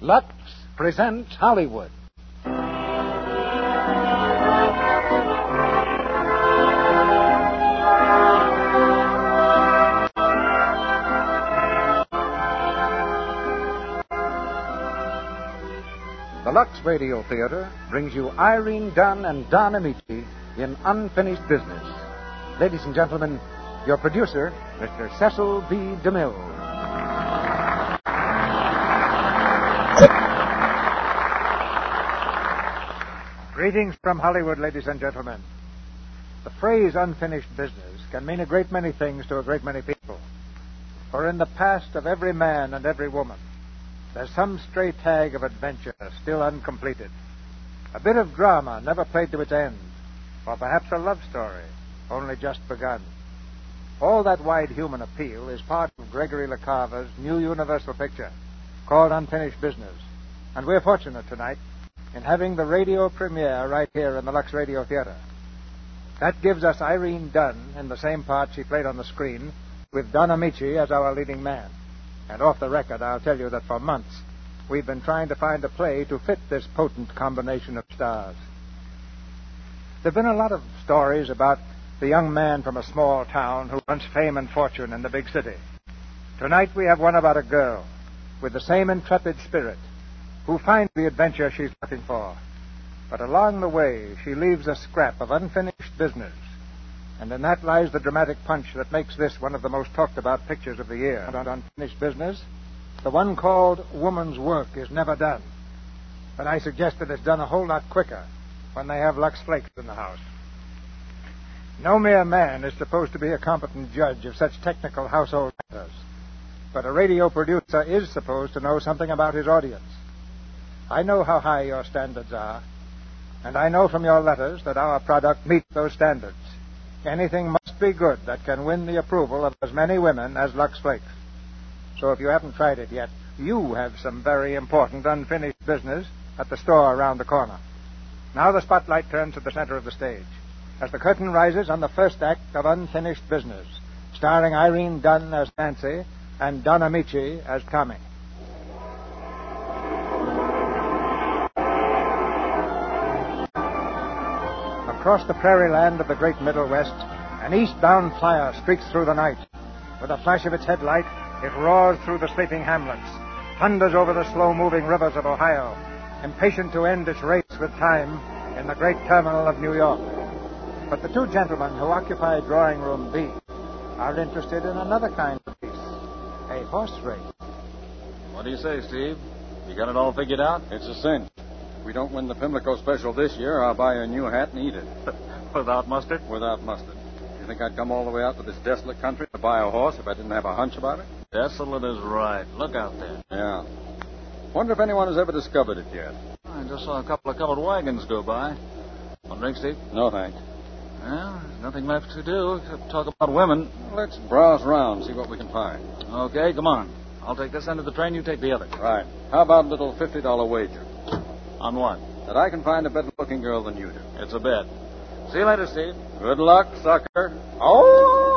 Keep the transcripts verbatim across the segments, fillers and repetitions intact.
Lux presents Hollywood. The Lux Radio Theater brings you Irene Dunn and Don Amici in Unfinished Business. Ladies and gentlemen, your producer, Mister Cecil B. DeMille. Greetings from Hollywood, ladies and gentlemen. The phrase unfinished business can mean a great many things to a great many people. For in the past of every man and every woman, there's some stray tag of adventure still uncompleted. A bit of drama never played to its end. Or perhaps a love story only just begun. All that wide human appeal is part of Gregory LaCava's new universal picture called Unfinished Business. And we're fortunate tonight in having the radio premiere right here in the Lux Radio Theater. That gives us Irene Dunn in the same part she played on the screen, with Don Amici as our leading man. And off the record, I'll tell you that for months we've been trying to find a play to fit this potent combination of stars. There have been a lot of stories about the young man from a small town who wants fame and fortune in the big city. Tonight we have one about a girl with the same intrepid spirit who finds the adventure she's looking for. But along the way, she leaves a scrap of unfinished business. And in that lies the dramatic punch that makes this one of the most talked about pictures of the year. On Unfinished Business, the one called Woman's Work is Never Done. But I suggest that it's done a whole lot quicker when they have Lux Flakes in the house. No mere man is supposed to be a competent judge of such technical household matters. But a radio producer is supposed to know something about his audience. I know how high your standards are, and I know from your letters that our product meets those standards. Anything must be good that can win the approval of as many women as Lux Flakes. So if you haven't tried it yet, you have some very important unfinished business at the store around the corner. Now the spotlight turns to the center of the stage as the curtain rises on the first act of Unfinished Business, starring Irene Dunn as Nancy and Don Amici as Tommy. Across the prairie land of the great Middle West, an eastbound flyer streaks through the night. With a flash of its headlight, it roars through the sleeping hamlets, thunders over the slow-moving rivers of Ohio, impatient to end its race with time in the great terminal of New York. But the two gentlemen who occupy drawing room B are interested in another kind of race, a horse race. What do you say, Steve? You got it all figured out? It's a cinch. If we don't win the Pimlico Special this year, I'll buy a new hat and eat it. Without mustard? Without mustard. You think I'd come all the way out to this desolate country to buy a horse if I didn't have a hunch about it? Desolate is right. Look out there. Yeah. Wonder if anyone has ever discovered it yet. I just saw a couple of colored wagons go by. Want a drink, Steve? No, thanks. Well, there's nothing left to do except talk about women. Let's browse around, see what we can find. Okay, come on. I'll take this end of the train, you take the other. Right. How about a little fifty dollar wager? On what? That I can find a better-looking girl than you do. It's a bet. See you later, Steve. Good luck, sucker. Oh!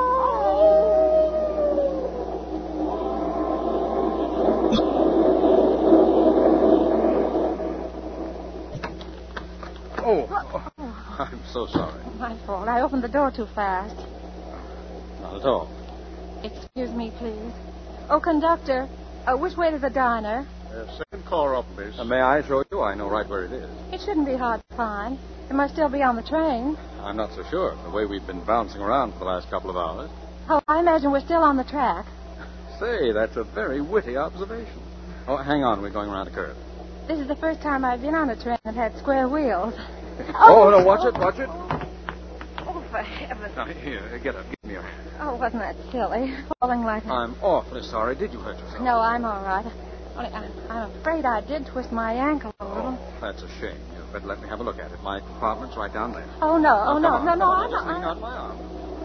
Oh. oh. I'm so sorry. My fault. I opened the door too fast. Not at all. Excuse me, please. Oh, conductor, uh, which way to the diner? Uh, second car up, please. Uh, may I show you? I know right where it is. It shouldn't be hard to find. It must still be on the train. I'm not so sure. The way we've been bouncing around for the last couple of hours. Oh, I imagine we're still on the track. Say, that's a very witty observation. Oh, hang on. We're going around a curve. This is the first time I've been on a train that had square wheels. Oh, no, watch it, watch it. Oh, for heaven's Now, here, get up. Give me a... Oh, wasn't that silly? Falling like a... I'm awfully sorry. Did you hurt yourself? No, I'm all right. Only, I'm, I'm afraid I did twist my ankle a little. Oh, that's a shame. You'd better let me have a look at it. My compartment's right down there. Oh, no, oh, oh, no, on, no, no, on, I'm just not... hang on my arm.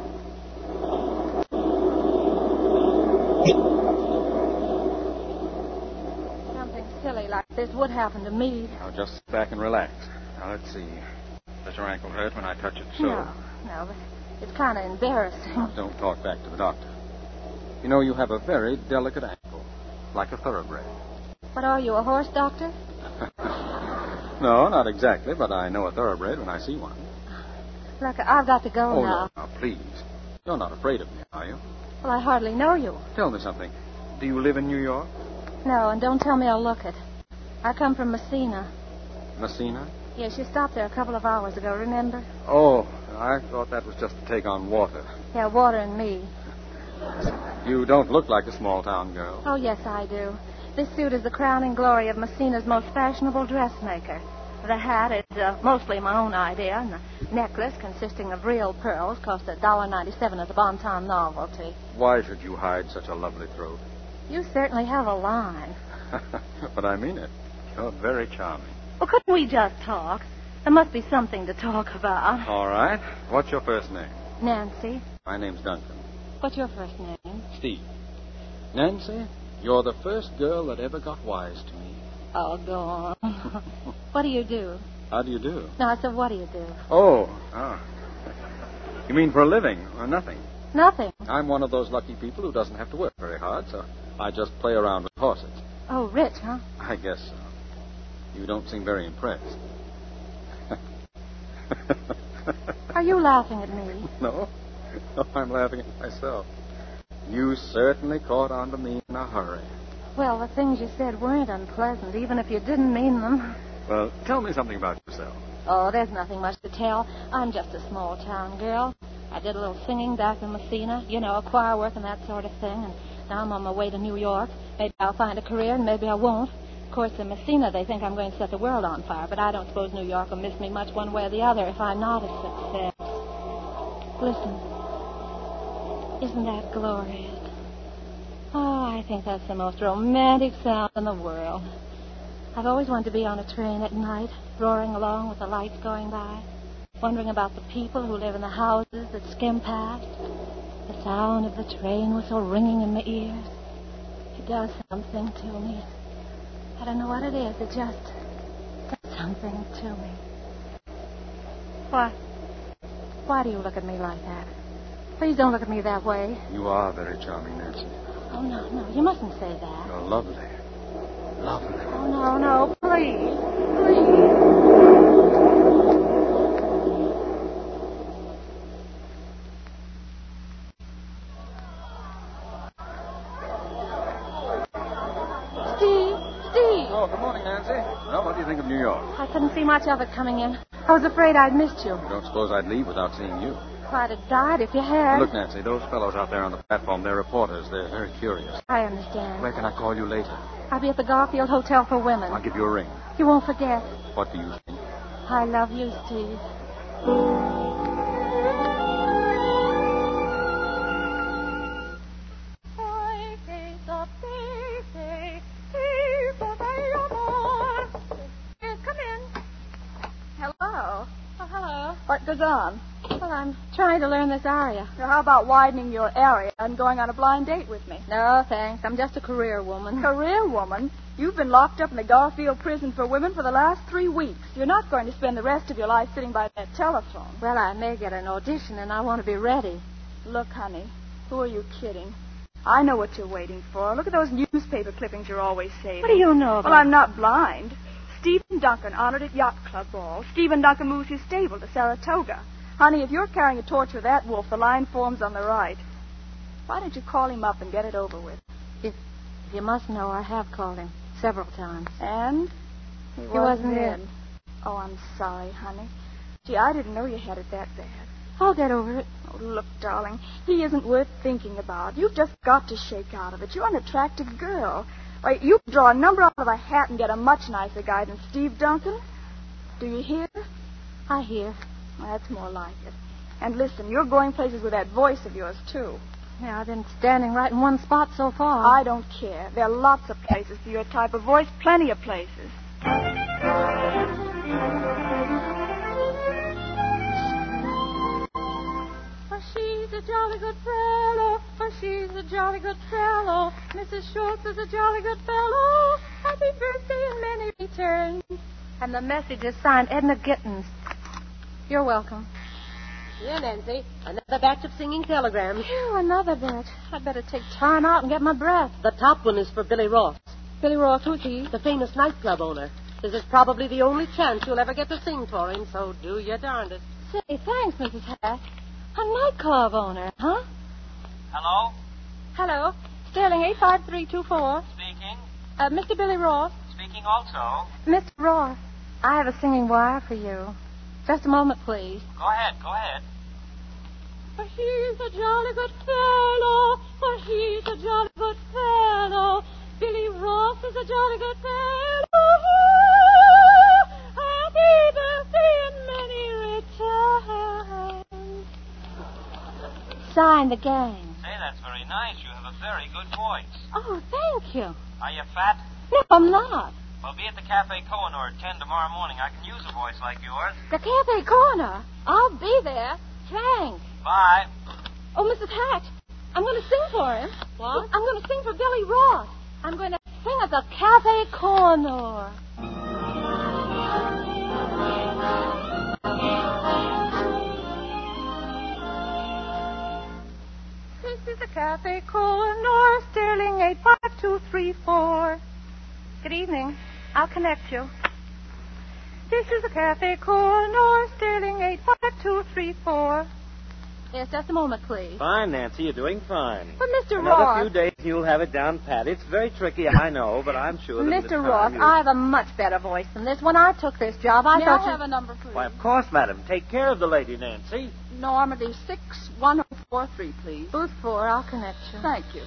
Something silly like this would happen to me. Now, just sit back and relax. Now, let's see. Does your ankle hurt when I touch it so? No, no, but it's kind of embarrassing. Now, don't talk back to the doctor. You know, you have a very delicate ankle, like a thoroughbred. What are you, a horse doctor? No, not exactly, but I know a thoroughbred when I see one. Look, I've got to go Oh, now. no, no, please. You're not afraid of me, are you? Well, I hardly know you. Tell me something. Do you live in New York? No, and don't tell me I'll look it. I come from Messina. Messina? Yes, you stopped there a couple of hours ago, remember? Oh, I thought that was just to take on water. Yeah, water and me. You don't look like a small-town girl. Oh, yes, I do. This suit is the crowning glory of Messina's most fashionable dressmaker. The hat is uh, mostly my own idea, and the necklace, consisting of real pearls, cost a dollar ninety-seven at the Bon-Ton novelty. Why should you hide such a lovely throat? You certainly have a line. But I mean it. You're very charming. Well, couldn't we just talk? There must be something to talk about. All right. What's your first name? Nancy. My name's Duncan. What's your first name? Steve. Nancy, you're the first girl that ever got wise to me. Oh, go on. What do you do? How do you do? No, I said, what do you do? Oh, oh. You mean for a living or nothing? Nothing. I'm one of those lucky people who doesn't have to work very hard, so I just play around with horses. Oh, rich, huh? I guess so. You don't seem very impressed. Are you laughing at me? No. No, I'm laughing at myself. You certainly caught on to me in a hurry. Well, the things you said weren't unpleasant, even if you didn't mean them. Well, tell me something about yourself. Oh, there's nothing much to tell. I'm just a small-town girl. I did a little singing back in Messina, you know, choir work and that sort of thing, and now I'm on my way to New York. Maybe I'll find a career, and maybe I won't. Of course, in Messina, they think I'm going to set the world on fire, but I don't suppose New York will miss me much one way or the other if I'm not a success. Listen. Isn't that glorious? Oh, I think that's the most romantic sound in the world. I've always wanted to be on a train at night, roaring along with the lights going by, wondering about the people who live in the houses that skim past. The sound of the train whistle ringing in my ears. It does something to me. I don't know what it is. It just does something to me. Why? Why do you look at me like that? Please don't look at me that way. You are very charming, Nancy. Oh, no, no. You mustn't say that. You're lovely. Lovely. Oh, no, no. Please. Please. Steve. Steve. Oh, good morning, Nancy. Well, what do you think of New York? I couldn't see much of it coming in. I was afraid I'd missed you. You don't suppose I'd leave without seeing you? I'd have died if you had. Look, Nancy, those fellows out there on the platform, they're reporters. They're very curious. I understand. Where can I call you later? I'll be at the Garfield Hotel for Women. I'll give you a ring. You won't forget. What do you think? I love you, Steve. Come in. Hello. Oh, hello. What goes on? Well, I'm trying to learn this aria. Now, how about widening your area and going on a blind date with me? No, thanks. I'm just a career woman. Career woman? You've been locked up in the Garfield prison for women for the last three weeks. You're not going to spend the rest of your life sitting by that telephone. Well, I may get an audition, and I want to be ready. Look, honey, who are you kidding? I know what you're waiting for. Look at those newspaper clippings you're always saving. What do you know about... Well, I'm not blind. Stephen Duncan honored at Yacht Club ball. Stephen Duncan moves his stable to Saratoga. Honey, if you're carrying a torch for that wolf, the line forms on the right. Why don't you call him up and get it over with? If, if you must know, I have called him several times. And? He, He wasn't in. in. Oh, I'm sorry, honey. Gee, I didn't know you had it that bad. I'll get over it. Oh, look, darling, he isn't worth thinking about. You've just got to shake out of it. You're an attractive girl. Why, you can draw a number out of a hat and get a much nicer guy than Steve Duncan. Do you hear? I hear. Well, that's more like it. And listen, you're going places with that voice of yours, too. Yeah, I've been standing right in one spot so far. I don't care. There are lots of places for your type of voice, plenty of places. For she's a jolly good fellow, for she's a jolly good fellow. Missus Schultz is a jolly good fellow. Happy birthday and many returns. And the message is signed Edna Gittins. You're welcome. Here, Nancy. Another batch of singing telegrams. Phew, another batch. I'd better take time out and get my breath. The top one is for Billy Ross. Billy Ross, who's he? The famous nightclub owner. This is probably the only chance you'll ever get to sing for him, so do your darndest. Say, thanks, Missus Hatch. A nightclub owner, huh? Hello? Hello. Sterling eight five three two four. Speaking. Uh, Mister Billy Ross. Speaking also. Mister Ross, I have a singing wire for you. Just a moment, please. Go ahead, go ahead. For he's a jolly good fellow. For he's a jolly good fellow. Billy Ross is a jolly good fellow. Happy birthday and many returns. Sign the gang. Say, that's very nice. You have a very good voice. Oh, thank you. Are you fat? No, I'm not. Well, be at the Cafe Kohinoor at ten tomorrow morning. I can use a voice like yours. The Cafe Corner. I'll be there. Thanks. Bye. Oh, Missus Hatch, I'm going to sing for him. What? I'm going to sing for Billy Ross. I'm going to sing at the Cafe Corner. This is the Cafe Corner, Sterling eight five two three four. Good evening. I'll connect you. This is the Cafe Corner, Sterling eight five two three four. Yes, just a moment, please. Fine, Nancy. You're doing fine. But Mister Another Ross... few days you'll have it down pat. It's very tricky, I know, but I'm sure that in the Mister time Ross, you... I have a much better voice than this. When I took this job, I May thought I you... have a number, please? Why, of course, madam. Take care of the lady, Nancy. Normandy six one oh four three, please. Booth four, I'll connect you. Thank you.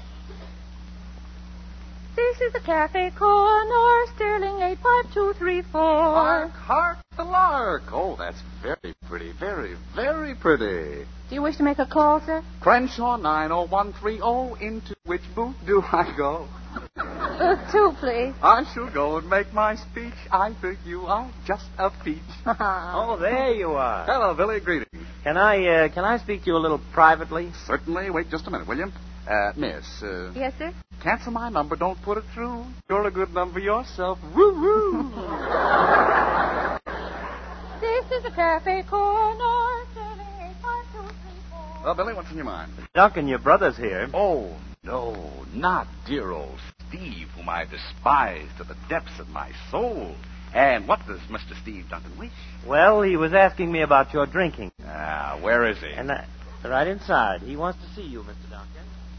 This is the Cafe Corner, Sterling eight five two three four. Hark, hark, the lark. Oh, that's very pretty, very, very pretty. Do you wish to make a call, sir? Crenshaw nine oh one three oh, into which booth do I go? Booth two, please. I shall go and make my speech. I think you are just a peach. Oh, there you are. Hello, Billy. Greetings. Can I, uh, can I speak to you a little privately? Certainly. Wait just a minute, will you? Uh, miss, uh, Yes, sir? cancel my number. Don't put it through. You're a good number yourself. Woo-woo. This is the Cafe Corner, Sterling eight five two three four. Well, Billy, what's in your mind? Duncan, your brother's here. Oh, no, not dear old Steve, whom I despise to the depths of my soul. And what does Mister Steve Duncan wish? Well, he was asking me about your drinking. Ah, where is he? And uh, right inside. He wants to see you, Mister Duncan.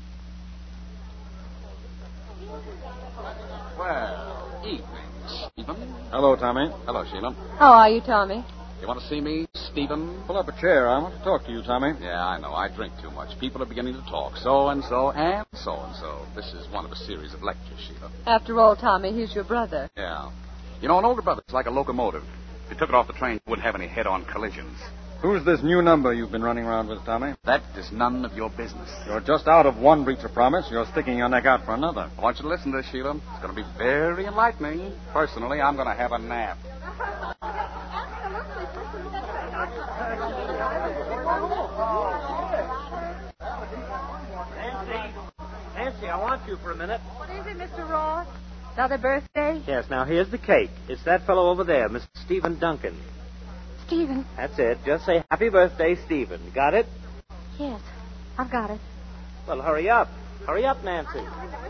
Well, evening, Stephen. Hello, Tommy. Hello, Sheila. How are you, Tommy? You want to see me, Stephen? Pull up a chair. I want to talk to you, Tommy. Yeah, I know. I drink too much. People are beginning to talk. So and so and so and so. This is one of a series of lectures, Sheila. After all, Tommy, he's your brother. Yeah. You know, an older brother's like a locomotive. If you took it off the train, you wouldn't have any head-on collisions. Who's this new number you've been running around with, Tommy? That is none of your business. You're just out of one breach of promise. You're sticking your neck out for another. I want you to listen to this, Sheila. It's going to be very enlightening. Personally, I'm going to have a nap. Nancy. Nancy, I want you for a minute. What is it, Mister Ross? Another birthday? Yes, now here's the cake. It's that fellow over there, Mister Stephen Duncan. Stephen. That's it. Just say happy birthday, Stephen. Got it? Yes, I've got it. Well, hurry up. Hurry up, Nancy.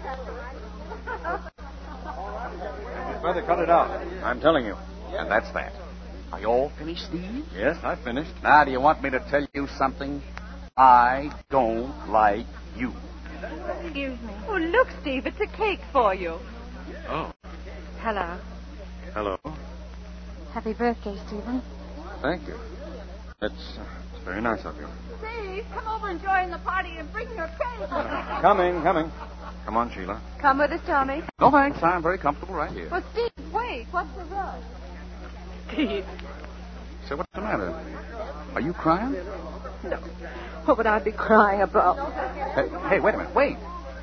You'd better cut it out. I'm telling you. And that's that. Are you all finished, Steve? Yes, I finished. Now, do you want me to tell you something? I don't like you. Excuse me. Oh, look, Steve, it's a cake for you. Oh. Hello. Hello. Happy birthday, Stephen. Thank you. It's, uh, it's very nice of you. Steve, come over and join the party and bring your cake. Coming, coming. Come on, Sheila. Come with us, Tommy. No, thanks. I'm very comfortable right here. Well, Steve, wait. What's the rush? Steve. Say, what's the matter? Are you crying? No. What would I be crying about? Hey, hey, wait a minute. Wait.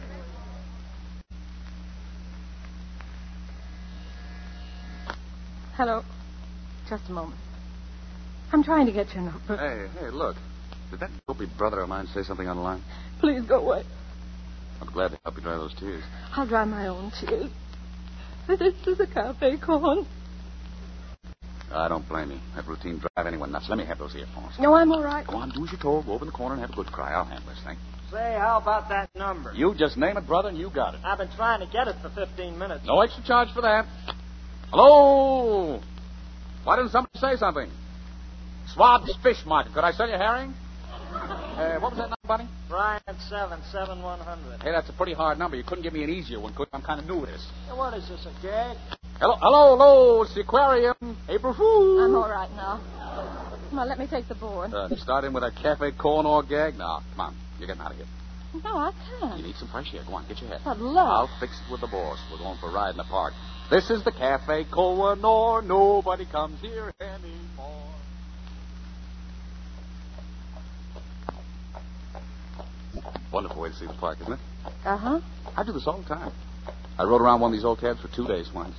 Hello. Just a moment. I'm trying to get your number. Hey, hey, look. Did that dopey brother of mine say something on the line? Please go away. I'm glad to help you dry those tears. I'll dry my own tears. This is a Cafe Corn. I don't blame you. That routine drive anyone nuts. Let me have those earphones. No, I'm all right. Go on, do as you're told. Go over in the corner and have a good cry. I'll handle this thing. Say, how about that number? You just name it, brother, and you got it. I've been trying to get it for fifteen minutes. No extra charge for that. Hello? Why didn't somebody say something? Swab's Fish Market. Could I sell you herring? Uh, what was that number, buddy? Brian seven seven one hundred. Hey, that's a pretty hard number. You couldn't give me an easier one, could you? I'm kind of new at this. Hey, what is this, a gag? Hello, hello, hello. It's the aquarium. April Fool. I'm all right now. Come on, let me take the board. Uh, start in with a cafe corn or gag? No, come on. You're getting out of here. No, I can't. You need some fresh air. Go on, get your head. But look. I'll fix it with the boss. We're going for a ride in the park. This is the Cafe Kohinoor. Nobody comes here anymore. Wonderful way to see the park, isn't it? Uh-huh. I do this all the time. I rode around one of these old cabs for two days once.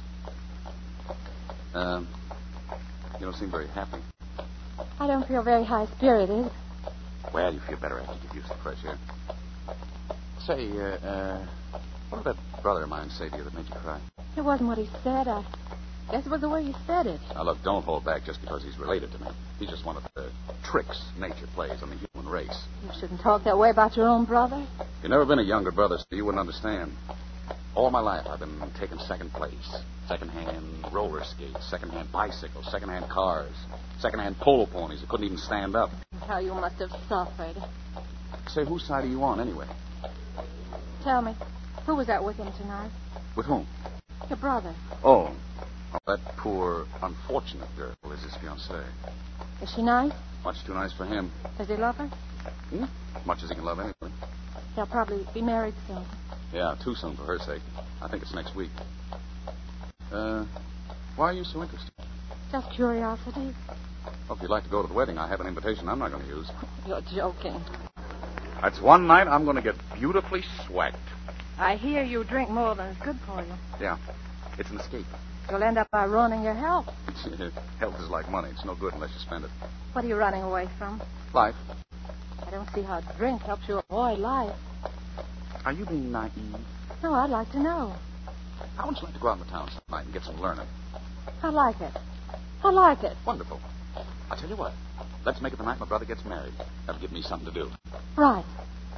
Um, you don't seem very happy. I don't feel very high-spirited. Well, you feel better after you get used to fresh air. Say, uh, uh, what did that brother of mine say to you that made you cry? It wasn't what he said. I guess it was the way he said it. Now, look, don't hold back just because he's related to me. He's just one of the tricks nature plays on the human race. You shouldn't talk that way about your own brother. If you've never been a younger brother, so you wouldn't understand. All my life, I've been taking second place. Second-hand roller skates, second-hand bicycles, second-hand cars, second-hand polo ponies that couldn't even stand up. How you must have suffered. Say, whose side are you on, anyway? Tell me, who was out with him tonight? With whom? Your brother. Oh, oh that poor, unfortunate girl is his fiancée. Is she nice? Much too nice for him. Does he love her? Hmm? As much as he can love anybody. They'll probably be married soon. Yeah, too soon for her sake. I think it's next week. Uh, why are you so interested? Just curiosity. Well, if you'd like to go to the wedding, I have an invitation I'm not going to use. You're joking. That's one night I'm going to get beautifully swacked. I hear you drink more than is good for you. Yeah, it's an escape. You'll end up by ruining your health. Health is like money. It's no good unless you spend it. What are you running away from? Life. I don't see how drink helps you avoid life. Are you being naive? No, I'd like to know. How would you like to go out in the town some night and get some learning? I like it. I like it. Wonderful. I'll tell you what. Let's make it the night my brother gets married. That'll give me something to do. Right.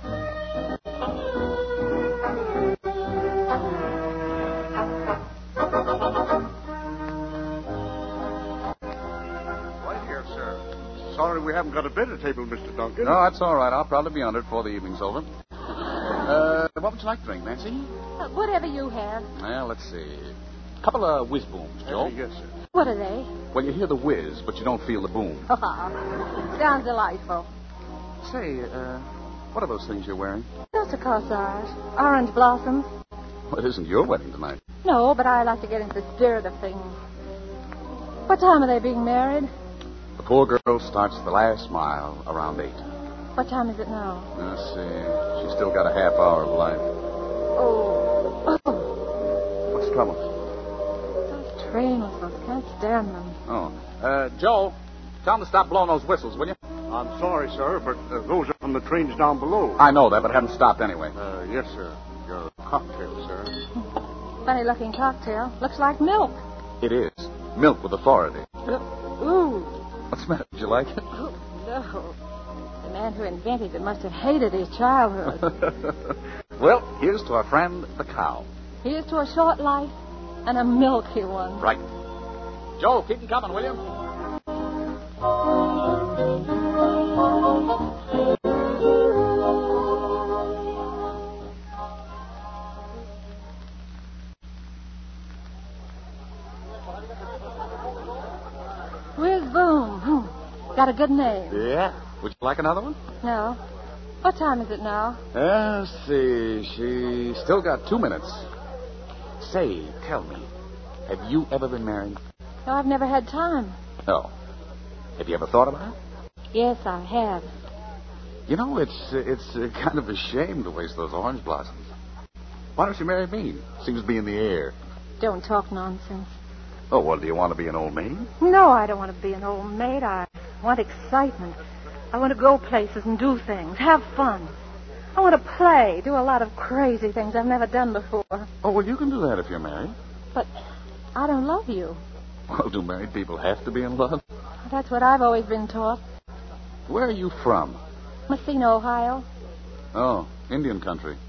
Right here, sir. Sorry we haven't got a better table, Mister Duncan. No, that's all right. I'll probably be under it before the evening's over. Uh, what would you like to drink, Nancy? Uh, whatever you have. Well, let's see. A couple of whiz booms, Joe. Uh, yes, sir. What are they? Well, you hear the whiz, but you don't feel the boom. Sounds delightful. Say, uh, what are those things you're wearing? Just a corsage. Orange blossoms. Well, it isn't your wedding tonight. No, but I like to get into the spirit of things. What time are they being married? The poor girl starts the last mile around eight. What time is it now? Let's see. She's still got a half hour of life. Oh. Oh. What's the trouble? Those train whistles. Can't stand them. Oh. Uh, Joe, tell them to stop blowing those whistles, will you? I'm sorry, sir, but uh, those are from the trains down below. I know that, but haven't stopped anyway. Uh, yes, sir. Your cocktail, sir. Funny-looking cocktail. Looks like milk. It is. Milk with authority. Ooh. What's the matter? Did you like it? Oh, no. The man who invented it must have hated his childhood. Well, here's to our friend, the cow. Here's to a short life and a milky one. Right. Joe, keep them coming, will you? Whiz Boom. Hmm. Got a good name. Yeah. Would you like another one? No. What time is it now? Uh, let's see. She's still got two minutes. Say, tell me, have you ever been married? No, I've never had time. No. Have you ever thought about it? Yes, I have. You know, it's it's uh, kind of a shame to waste those orange blossoms. Why don't you marry me? Seems to be in the air. Don't talk nonsense. Oh, well, do you want to be an old maid? No, I don't want to be an old maid. I want excitement. I want to go places and do things, have fun. I want to play, do a lot of crazy things I've never done before. Oh, well, you can do that if you're married. But I don't love you. Well, do married people have to be in love? That's what I've always been taught. Where are you from? Messina, Ohio. Oh, Indian country.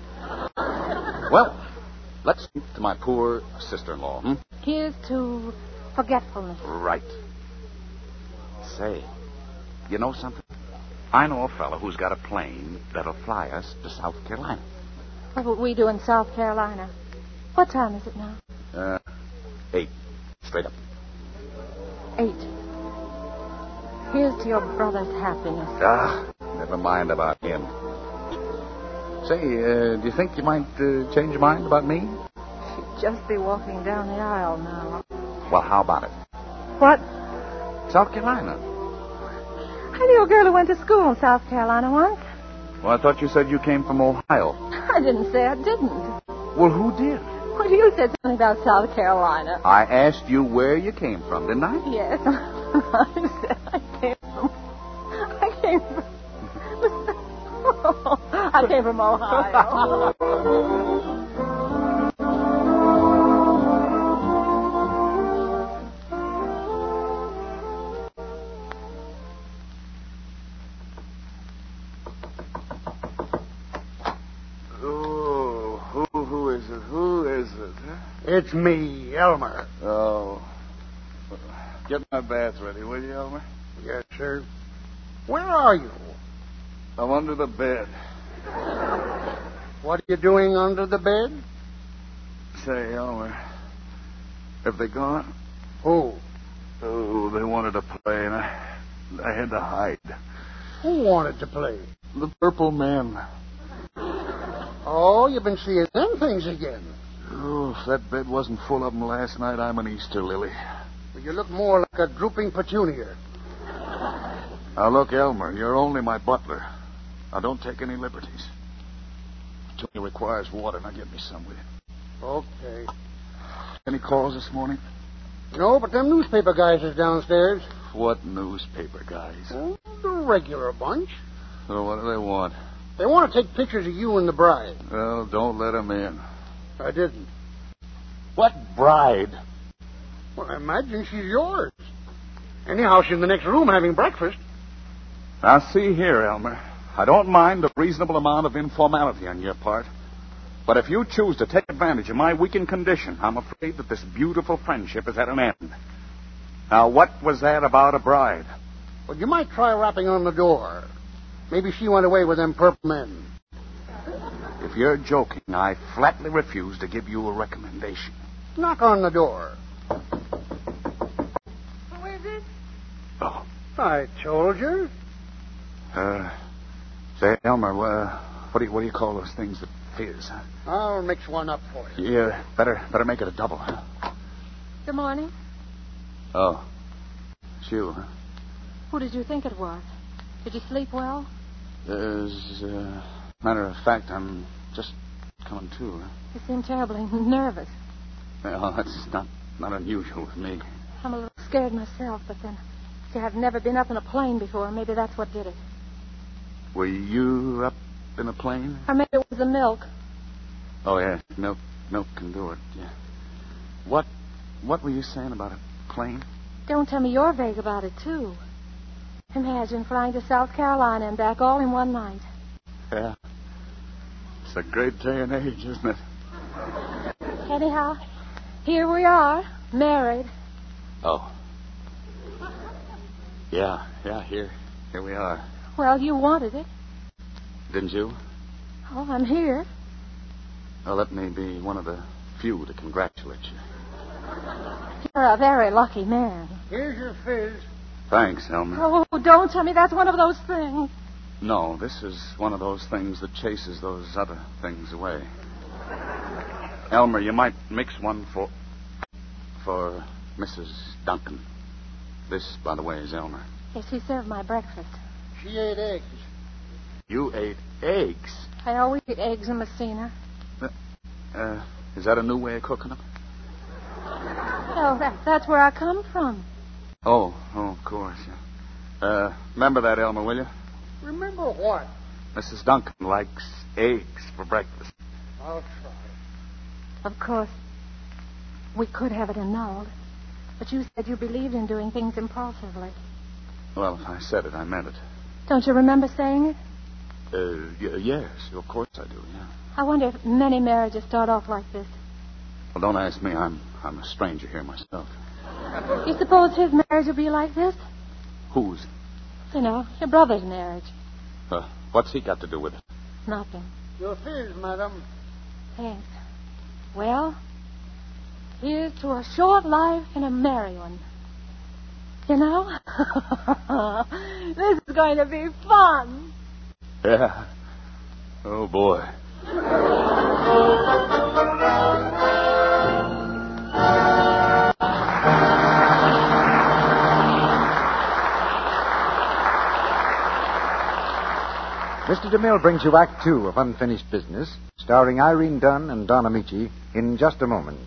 Well, let's speak to my poor sister-in-law, hmm? Here's to forgetfulness. Right. Say, you know something? I know a fellow who's got a plane that'll fly us to South Carolina. What would we do in South Carolina? What time is it now? Uh, eight. Straight up. Eight. Here's to your brother's happiness. Ah, never mind about him. Say, uh, do you think you might uh, change your mind about me? She'd just be walking down the aisle now. Well, how about it? What? South Carolina. I knew a girl who went to school in South Carolina once. Well, I thought you said you came from Ohio. I didn't say I didn't. Well, who did? Well, you said something about South Carolina. I asked you where you came from, didn't I? Yes. I said I came from... I came from... I came from Ohio. Oh, who, who is it? Who is it? Huh? It's me, Elmer. Oh. Get my bath ready, will you, Elmer? Yes, sir. Where are you? I'm under the bed. What are you doing under the bed? Say, Elmer, have they gone? Who? Oh, they wanted to play, and I, I had to hide. Who wanted to play? The Purple Men. Oh, you've been seeing them things again. Oh, if that bed wasn't full of them last night, I'm an Easter lily. Well, you look more like a drooping petunia. Now, look, Elmer, you're only my butler. Now, don't take any liberties. Petunia requires water. Now, get me some with you. Okay. Any calls this morning? No, but them newspaper guys is downstairs. What newspaper guys? Oh, the regular bunch. So what do they want? They want to take pictures of you and the bride. Well, don't let them in. I didn't. What bride? Well, I imagine she's yours. Anyhow, she's in the next room having breakfast. Now, see here, Elmer. I don't mind a reasonable amount of informality on your part. But if you choose to take advantage of my weakened condition, I'm afraid that this beautiful friendship is at an end. Now, what was that about a bride? Well, you might try rapping on the door. Maybe she went away with them purple men. If you're joking, I flatly refuse to give you a recommendation. Knock on the door. Who is it? Oh. I told you. Uh, say, Elmer, uh, what do you what do you call those things that fizz? Huh? I'll mix one up for you. Yeah, better better make it a double. Huh? Good morning. Oh, it's you, huh? Who did you think it was? Did you sleep well? As a matter of fact, I'm just coming to. Huh? You seem terribly nervous. Well, that's not not unusual with me. I'm a little scared myself, but then, see, I've never been up in a plane before. Maybe that's what did it. Were you up in a plane? Or maybe it was the milk. Oh, yeah. Milk milk can do it, yeah. What what were you saying about a plane? Don't tell me you're vague about it, too. Imagine flying to South Carolina and back all in one night. Yeah. It's a great day and age, isn't it? Anyhow, here we are, married. Oh. Yeah, yeah, here here we are. Well, you wanted it. Didn't you? Oh, I'm here. Well, let me be one of the few to congratulate you. You're a very lucky man. Here's your fizz. Thanks, Elmer. Oh, don't tell me that's one of those things. No, this is one of those things that chases those other things away. Elmer, you might mix one for... for Missus Duncan. This, by the way, is Elmer. Yes, he served my breakfast. She ate eggs. You ate eggs? I always eat eggs in Messina. Uh, uh, is that a new way of cooking them? Oh, that, that's where I come from. Oh, oh, of course. Yeah. Uh, remember that, Elmer, will you? Remember what? Missus Duncan likes eggs for breakfast. I'll try. Of course, we could have it annulled. But you said you believed in doing things impulsively. Well, if I said it, I meant it. Don't you remember saying it? Uh, y- yes, of course I do, yeah. I wonder if many marriages start off like this. Well, don't ask me. I'm I'm a stranger here myself. You suppose his marriage will be like this? Whose? You know, your brother's marriage. Uh, what's he got to do with it? Nothing. Your fears, madam. Thanks. Well, here's to a short life and a merry one. You know? This is going to be fun. Yeah. Oh, boy. Mister DeMille brings you Act Two of Unfinished Business, starring Irene Dunn and Don Amici, in just a moment.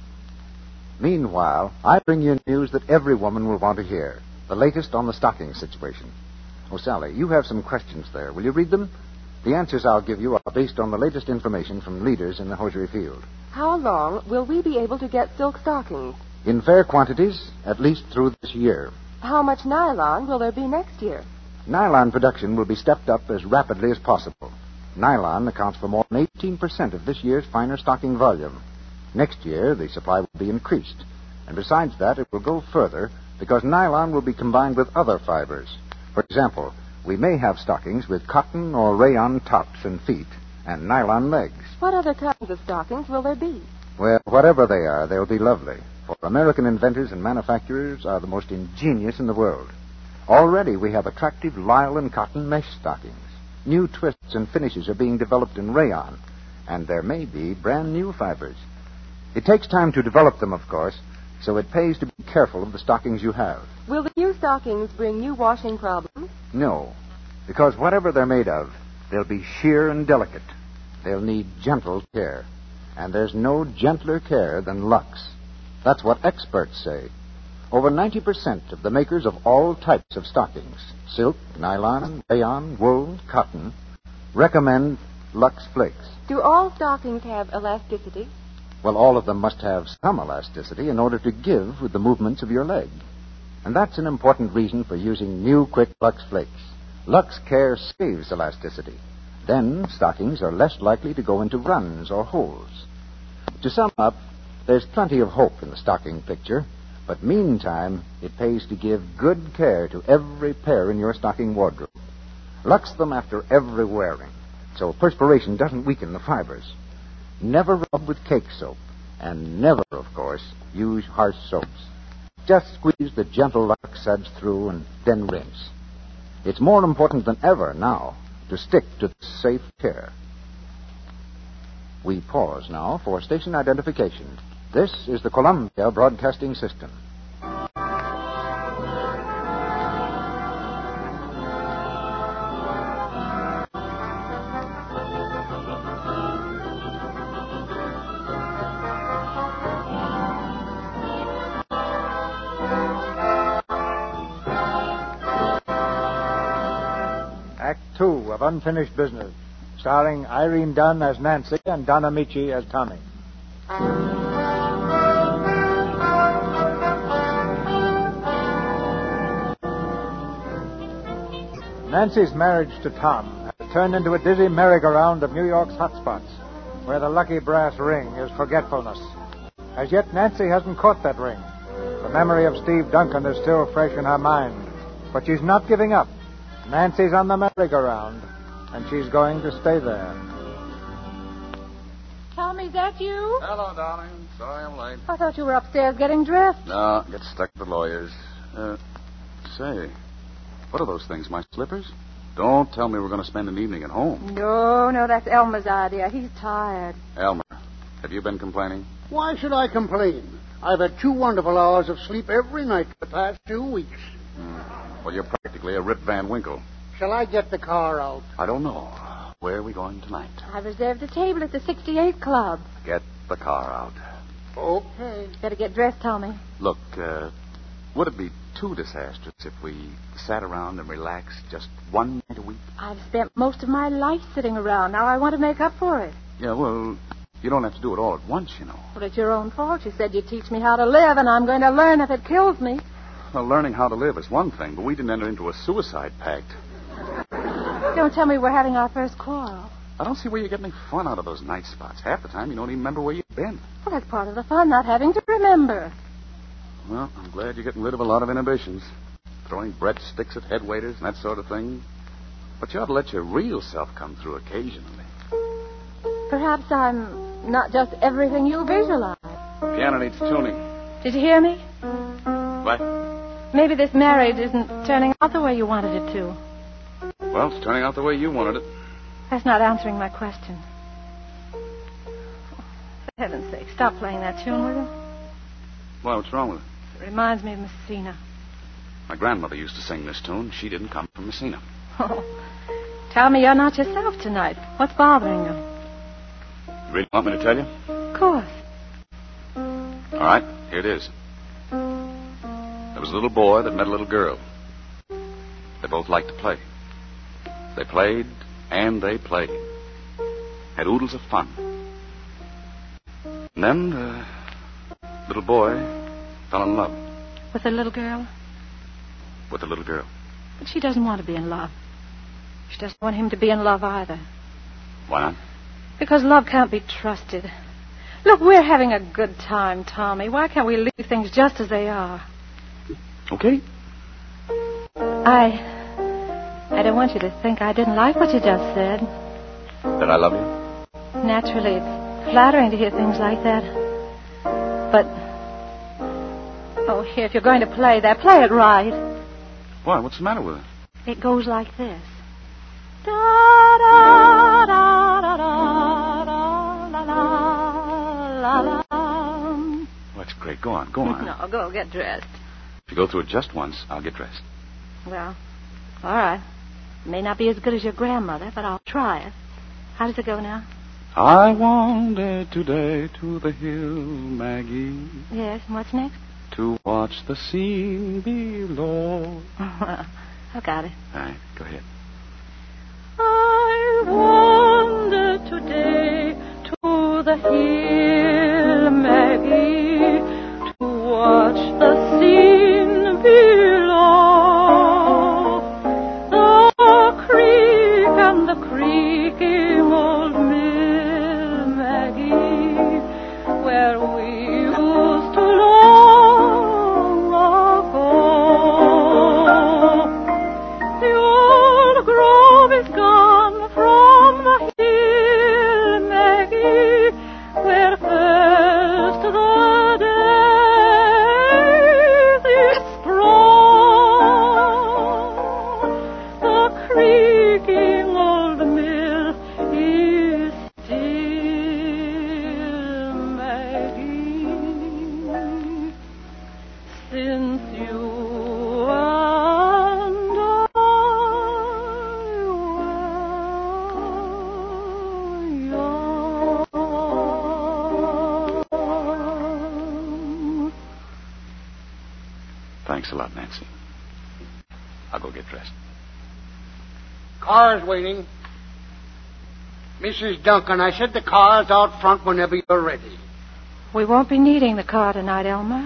Meanwhile, I bring you news that every woman will want to hear, the latest on the stocking situation. Oh, Sally, you have some questions there. Will you read them? The answers I'll give you are based on the latest information from leaders in the hosiery field. How long will we be able to get silk stockings? In fair quantities, at least through this year. How much nylon will there be next year? Nylon production will be stepped up as rapidly as possible. Nylon accounts for more than eighteen percent of this year's finer stocking volume. Next year, the supply will be increased. And besides that, it will go further because nylon will be combined with other fibers. For example, we may have stockings with cotton or rayon tops and feet and nylon legs. What other kinds of stockings will there be? Well, whatever they are, they'll be lovely. For American inventors and manufacturers are the most ingenious in the world. Already we have attractive lisle and cotton mesh stockings. New twists and finishes are being developed in rayon, and there may be brand new fibers. It takes time to develop them, of course, so it pays to be careful of the stockings you have. Will the new stockings bring new washing problems? No, because whatever they're made of, they'll be sheer and delicate. They'll need gentle care, and there's no gentler care than Lux. That's what experts say. Over ninety percent of the makers of all types of stockings, silk, nylon, rayon, wool, cotton, recommend Lux Flakes. Do all stockings have elasticity? Well, all of them must have some elasticity in order to give with the movements of your leg. And that's an important reason for using new Quick Lux Flakes. Lux Care saves elasticity. Then stockings are less likely to go into runs or holes. To sum up, there's plenty of hope in the stocking picture, but meantime, it pays to give good care to every pair in your stocking wardrobe. Lux them after every wearing, so perspiration doesn't weaken the fibers. Never rub with cake soap, and never, of course, use harsh soaps. Just squeeze the gentle Lux suds through and then rinse. It's more important than ever now to stick to safe care. We pause now for station identification. This is the Columbia Broadcasting System. Act Two of Unfinished Business, starring Irene Dunn as Nancy and Don Amici as Tommy. Nancy's marriage to Tom has turned into a dizzy merry-go-round of New York's hotspots, where the lucky brass ring is forgetfulness. As yet, Nancy hasn't caught that ring. The memory of Steve Duncan is still fresh in her mind, but she's not giving up. Nancy's on the merry-go-round, and she's going to stay there. Tommy, is that you? Hello, darling. Sorry I'm late. I thought you were upstairs getting dressed. No, get stuck with the lawyers. Uh, say, what are those things, my slippers? Don't tell me we're going to spend an evening at home. No, no, that's Elmer's idea. He's tired. Elmer, have you been complaining? Why should I complain? I've had two wonderful hours of sleep every night for the past two weeks. Hmm. Well, you're practically a Rip Van Winkle. Shall I get the car out? I don't know. Where are we going tonight? I reserved a table at the sixty-eight Club. Get the car out. Okay. Better get dressed, Tommy. Look, uh, would it be too disastrous if we sat around and relaxed just one night a week? I've spent most of my life sitting around. Now I want to make up for it. Yeah, well, you don't have to do it all at once, you know. Well, it's your own fault. You said you'd teach me how to live, and I'm going to learn if it kills me. Well, learning how to live is one thing, but we didn't enter into a suicide pact. Don't tell me we're having our first quarrel. I don't see where you get any fun out of those night spots. Half the time you don't even remember where you've been. Well, that's part of the fun, not having to remember. Well, I'm glad you're getting rid of a lot of inhibitions. Throwing breadsticks at head waiters and that sort of thing. But you ought to let your real self come through occasionally. Perhaps I'm not just everything you visualize. Piano needs tuning. Did you hear me? What? Maybe this marriage isn't turning out the way you wanted it to. Well, it's turning out the way you wanted it. That's not answering my question. For heaven's sake, stop playing that tune, will you? Why, what's wrong with it? It reminds me of Messina. My grandmother used to sing this tune. She didn't come from Messina. Oh, tell me you're not yourself tonight. What's bothering you? You really want me to tell you? Of course. All right, here it is. There was a little boy that met a little girl. They both liked to play. They played and they played. Had oodles of fun. And then the little boy fell in love. With the little girl? With the little girl. But she doesn't want to be in love. She doesn't want him to be in love either. Why not? Because love can't be trusted. Look, we're having a good time, Tommy. Why can't we leave things just as they are? Okay. I... I don't want you to think I didn't like what you just said. That I love you? Naturally, it's flattering to hear things like that. But... Oh, here, if you're going to play that, play it right. Why? What's the matter with it? It goes like this. Da da da da da da la la la. Well, that's great. Go on, go on. No, go get dressed. If you go through it just once, I'll get dressed. Well, all right. It may not be as good as your grandmother, but I'll try it. How does it go now? I wandered today to the hill, Maggie. Yes, and what's next? To watch the scene below. Well, I've got it. All right, go ahead. I wandered today to the hill, Maggie, to watch the scene below. The creek and the creaking old mill, Maggie, where we used to long ago. The old grove is gone from the hill, Maggie, where first the daisies sprung. The creaking old mill is still, Maggie, since you and I were young. Thanks a lot, Nancy. I'll go get dressed. Car's waiting. Missus Duncan, I said the car's out front whenever you're ready. We won't be needing the car tonight, Elmer.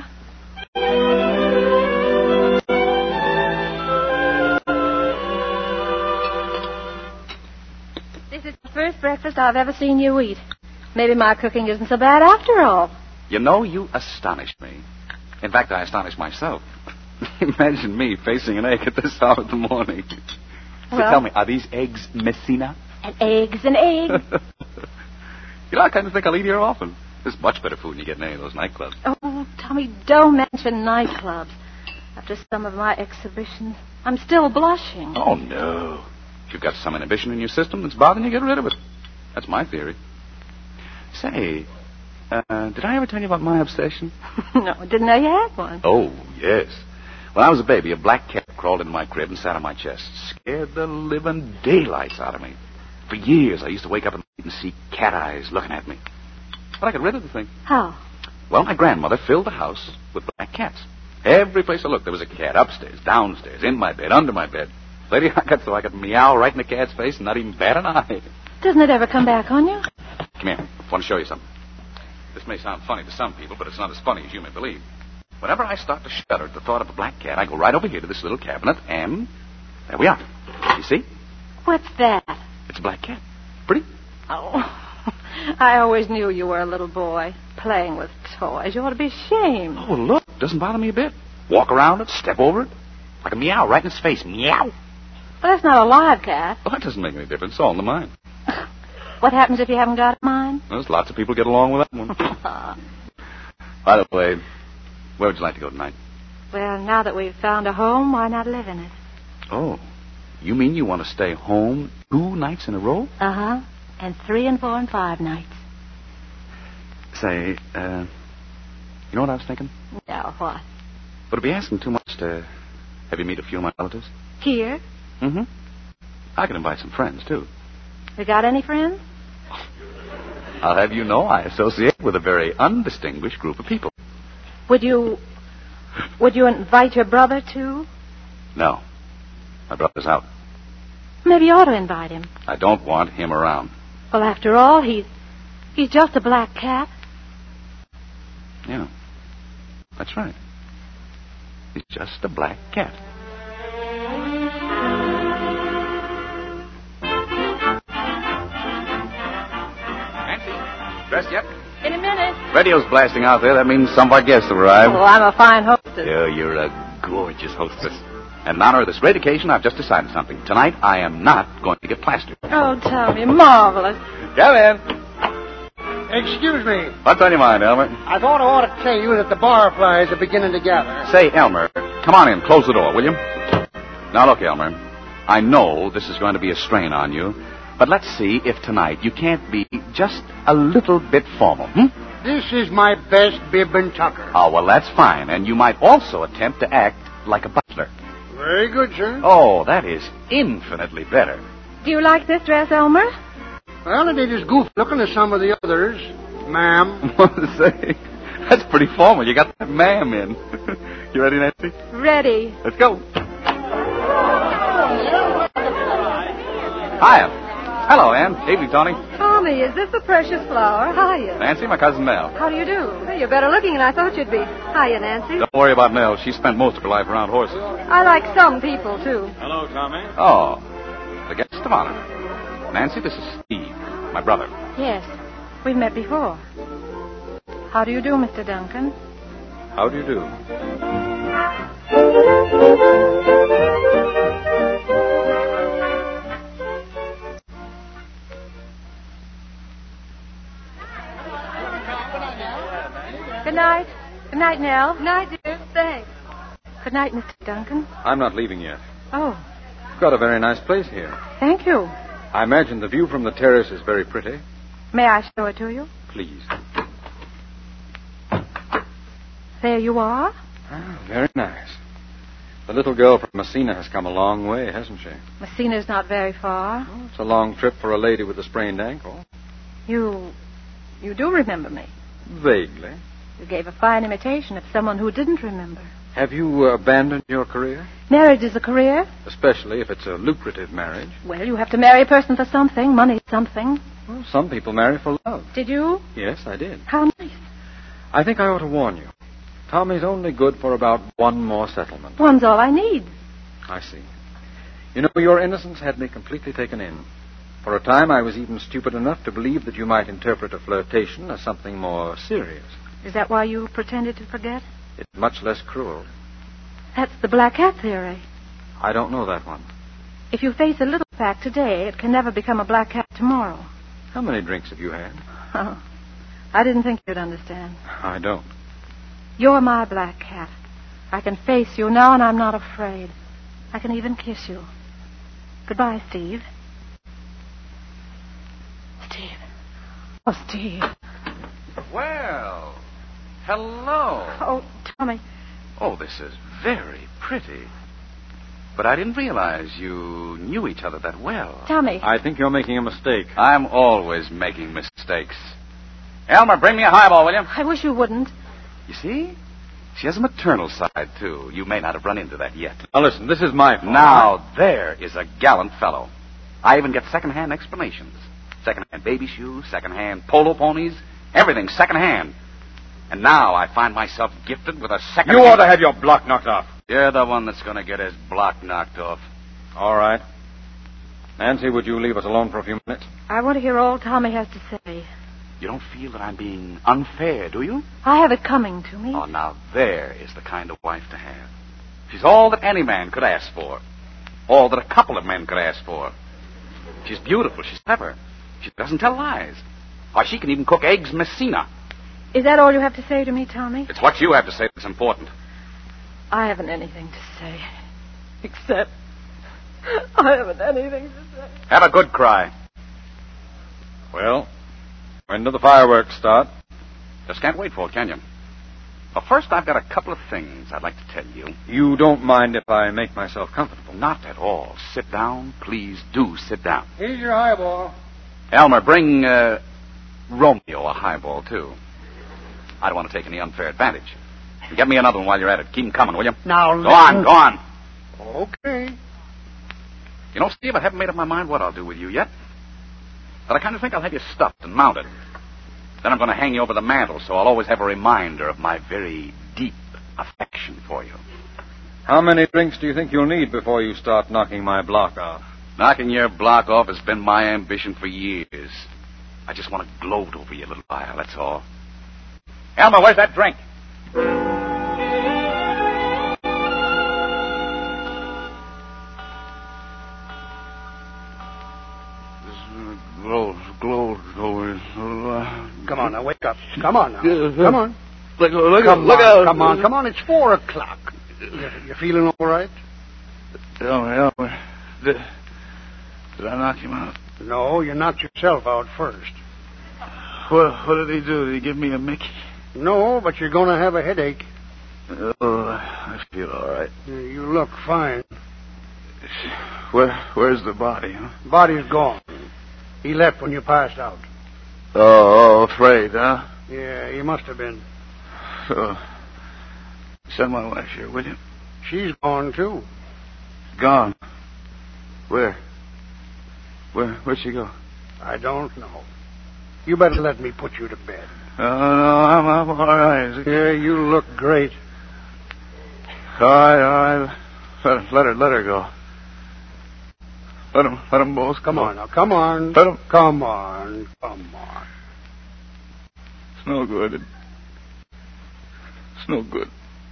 This is the first breakfast I've ever seen you eat. Maybe my cooking isn't so bad after all. You know, you astonish me. In fact, I astonish myself. Imagine me facing an egg at this hour of the morning. So Well- tell me, are these eggs Messina? And eggs and eggs. You know, I kind of think I'll eat here often. There's much better food than you get in any of those nightclubs. Oh, Tommy, don't mention nightclubs. After some of my exhibitions, I'm still blushing. Oh, no. If you've got some inhibition in your system that's bothering you, get rid of it. That's my theory. Say, uh, did I ever tell you about my obsession? No, didn't know you had one. Oh, yes. When I was a baby, a black cat crawled into my crib and sat on my chest. Scared the living daylights out of me. For years, I used to wake up in the night and see cat eyes looking at me. But I got rid of the thing. How? Well, my grandmother filled the house with black cats. Every place I looked, there was a cat. Upstairs, downstairs, in my bed, under my bed. Lady, I got so I could meow right in the cat's face and not even bat an eye. Doesn't it ever come back on you? Come here. I want to show you something. This may sound funny to some people, but it's not as funny as you may believe. Whenever I start to shudder at the thought of a black cat, I go right over here to this little cabinet, and there we are. You see? What's that? It's a black cat. Pretty? Oh, I always knew you were a little boy playing with toys. You ought to be ashamed. Oh, look. Doesn't bother me a bit. Walk around it, step over it. Like a meow right in its face. Meow. Well, that's not a live cat. Well, that doesn't make any difference. It's all in the mind. What happens if you haven't got a mind? There's lots of people get along with that one. By the way, where would you like to go tonight? Well, now that we've found a home, why not live in it? Oh, you mean you want to stay home two nights in a row? Uh-huh. And three and four and five nights. Say, uh, you know what I was thinking? No, what? Would it be asking too much to have you meet a few of my relatives? Here? Mm-hmm. I can invite some friends, too. You got any friends? I'll have you know I associate with a very undistinguished group of people. Would you... Would you invite your brother, too? No. My brother's out. Maybe you ought to invite him. I don't want him around. Well, after all, he's... He's just a black cat. Yeah. That's right. He's just a black cat. Nancy, dressed yet? In a minute. Radio's blasting out there. That means some of our guests have arrived. Oh, I'm a fine hostess. Yeah, you're a gorgeous hostess. And in honor of this great occasion, I've just decided something. Tonight, I am not going to get plastered. Oh, Tommy, marvelous. Come in. Excuse me. What's on your mind, Elmer? I thought I ought to tell you that the barflies are beginning to gather. Say, Elmer, come on in. Close the door, will you? Now, look, Elmer. I know this is going to be a strain on you, but let's see if tonight you can't be just a little bit formal, hmm? This is my best bib and tucker. Oh, well, that's fine. And you might also attempt to act like a butler. Very good, sir. Oh, that is infinitely better. Do you like this dress, Elmer? Well, it is goofy looking at some of the others, ma'am. What to say? That's pretty formal. You got that ma'am in. You ready, Nancy? Ready. Let's go. Hiya. Hello, Ann. Evening, Tony. Tommy, is this the precious flower? Hiya. Nancy, my cousin Mel. How do you do? Hey, you're better looking than I thought you'd be. Hiya, Nancy. Don't worry about Mel. She spent most of her life around horses. I like some people, too. Hello, Tommy. Oh, the guest of honor. Nancy, this is Steve, my brother. Yes, we've met before. How do you do, Mister Duncan? How do you do? Good night. Good night, Nell. Night, dear. Thanks. Good night, Mister Duncan. I'm not leaving yet. Oh, You've got a very nice place here. thank you. I imagine the view from the terrace is very pretty. May I show it to you? Please. There you are. Ah, very nice. The little girl from Messina has come a long way, hasn't she? Messina's not very far. It's a long trip for a lady with a sprained ankle. You... you do remember me. Vaguely. You gave a fine imitation of someone who didn't remember. Have you uh, abandoned your career? Marriage is a career. Especially if it's a lucrative marriage. Well, you have to marry a person for something. Money's something. Well, some people marry for love. Did you? Yes, I did. How nice. I think I ought to warn you. Tommy's only good for about one more settlement. One's all I need. I see. You know, your innocence had me completely taken in. For a time, I was even stupid enough to believe that you might interpret a flirtation as something more serious. Is that why you pretended to forget? It's much less cruel. That's the black cat theory. I don't know that one. If you face a little fact today, it can never become a black cat tomorrow. How many drinks have you had? Oh, I didn't think you'd understand. I don't. You're my black cat. I can face you now, and I'm not afraid. I can even kiss you. Goodbye, Steve. Steve. Oh, Steve. Well, hello. Oh, Tommy. Oh, this is very pretty. But I didn't realize you knew each other that well. Tommy. I think you're making a mistake. I'm always making mistakes. Elmer, bring me a highball, will you? I wish you wouldn't. You see? She has a maternal side, too. You may not have run into that yet. Now, listen, this is my fault. Now, there is a gallant fellow. I even get second-hand explanations. Second-hand baby shoes, second-hand polo ponies, everything second-hand. And now I find myself gifted with a second... You ought to have your block knocked off. You're the one that's going to get his block knocked off. All right. Nancy, would you leave us alone for a few minutes? I want to hear all Tommy has to say. You don't feel that I'm being unfair, do you? I have it coming to me. Oh, now there is the kind of wife to have. She's all that any man could ask for. All that a couple of men could ask for. She's beautiful. She's clever. She doesn't tell lies. Why, she can even cook eggs Messina. Is that all you have to say to me, Tommy? It's what you have to say that's important. I haven't anything to say. Except I haven't anything to say. Have a good cry. Well, when do the fireworks start? Just can't wait for it, can you? Well, first, I've got a couple of things I'd like to tell you. You don't mind if I make myself comfortable? Not at all. Sit down. Please do sit down. Here's your highball. Elmer, bring uh, Romeo a highball, too. I don't want to take any unfair advantage. And get me another one while you're at it. Keep 'em coming, will you? Now, Go on, go on. Okay. You know, Steve, I haven't made up my mind what I'll do with you yet. But I kind of think I'll have you stuffed and mounted. Then I'm going to hang you over the mantel, so I'll always have a reminder of my very deep affection for you. How many drinks do you think you'll need before you start knocking my block off? Knocking your block off has been my ambition for years. I just want to gloat over you a little while, that's all. Elmer, where's that drink? Glow, glow, glow. Come on now, wake up. Come on now. Come on. Look, look, come look on, out. Come on, come on. It's four o'clock. You, you feeling all right? Elmer, Elmer. Did, did I knock him out? No, you knocked yourself out first. What, what did he do? Did he give me a Mickey? No, but you're going to have a headache. Oh, I feel all right. You look fine. Where, where's the body, huh? Body's gone. He left when you passed out. Oh, oh afraid, huh? Yeah, he must have been. Oh. Send my wife here, will you? She's gone, too. Gone? Where? Where, where'd she go? I don't know. You better let me put you to bed. Oh, no, I'm, I'm all right. Yeah, you look great. All right, all right. Let, let her, let her go. Let them, let them both Come go. on now, come on. Let them. Come on, come on. It's no good. It's no good.